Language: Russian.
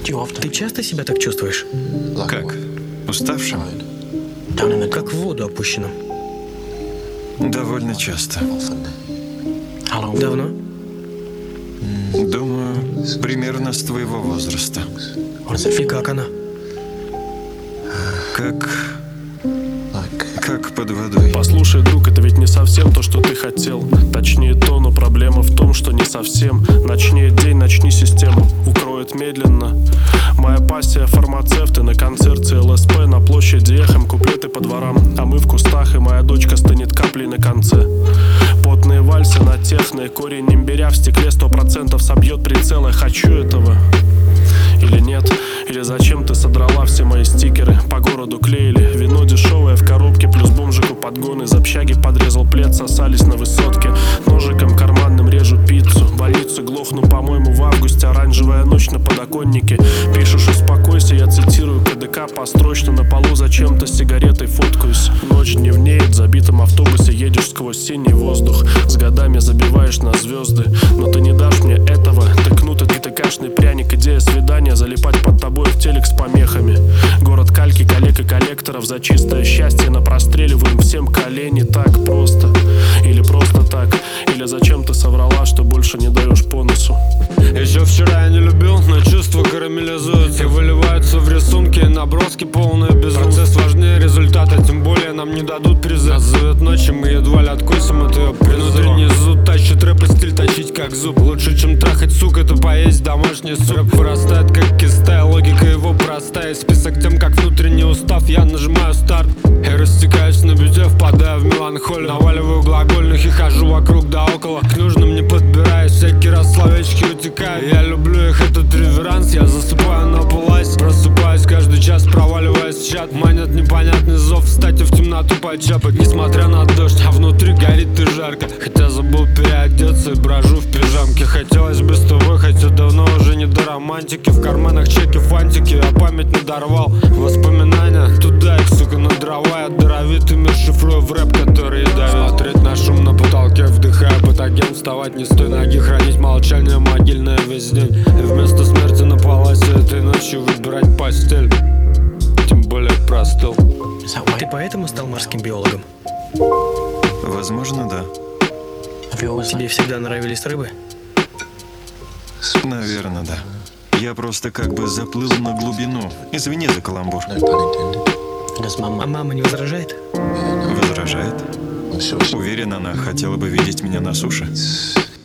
Ты часто себя так чувствуешь? Как? Уставшим? Как в воду опущенным. Довольно часто. Давно? Думаю, примерно с твоего возраста. И как она? Как под водой. Послушай, друг, это ведь не совсем то, что ты хотел. Точнее то, но проблема в том, что не совсем. Начни день, начни систему. Укроет медленно. Моя пассия фармацевты на концерте ЛСП на площади эхом, куплеты по дворам. А мы в кустах, и моя дочка стынет каплей на конце. Потные вальсы на техно, корень имбиря в стекле 100% собьет прицелы. Хочу этого или нет? Или зачем ты содрала все мои стикеры? По городу клеили вино дешевое в коробке, плюс бомжику подгон из общаги подрезал плед, сосались на высотке. Ножиком карманным режу пиццу. Больницу глохну, по-моему, в августе. Оранжевая ночь на подоконнике. Пишешь успокойся, я цитирую КДК построчно. На полу зачем-то с сигаретой фоткаюсь. Ночь дневнеет, в забитом автобусе едешь сквозь синий воздух. С годами забиваешь на звезды, но ты не дашь мне этого. Ты кнут и тыкашный пряник, идея свидания. Залипать под тобой в телек с помехами. Город кальки, коллег и коллекторов. За чистое счастье напростреливаем всем колени. Так просто или просто так? Или зачем ты соврала, что больше не даешь по носу? Еще вчера я не любил, но чувства карамелизуются и выливаются в рисунки и наброски полные безумства. Процесс важнее результата, тем более нам не дадут призы. Нас зовет ночью, мы едва ли откусим от ее внутренний зуд тащит рэп и стиль точить как зуб. Лучше, чем трахать сук, это поесть домашний суп. Рэп вырастает как киста, логика его простая. Список тем, как внутренний устав, я нажимаю старт и растекаюсь на бюджет, впадаю в меланхолию. Наваливаю глагольных и хожу вокруг да около. К нужным не подбираюсь, всякий раз словечки утекают. Я люблю их, этот реверанс, я засыпаю на полась. Просыпаюсь каждый час, проваливаясь в чат. Манят непонятный зов, встать в темноту почапать. Несмотря на дождь, а внутри горит и жарко. Хотя забыл переодеться и брожу в пижамке. Хотелось бы с тобой, хотя давно уже не до романтики. В карманах чеки, фантики, а память надорвал. Воспоминания, туда их, сука, на дрова. Я даровитый мир шифрую в рэп, который давит. Смотреть на шум на потолке, вдыхая патоген. Вставать не с той ноги, хранить молчание могильное весь день. И вместо смерти на паласе этой ночью выбирать постель. Тем более простыл. Ты поэтому стал морским биологом? Возможно, да. Тебе всегда нравились рыбы? Наверное, да. Я просто как бы заплыл на глубину. Извини за каламбур. А мама не возражает? Возражает. Уверен, она хотела бы видеть меня на суше.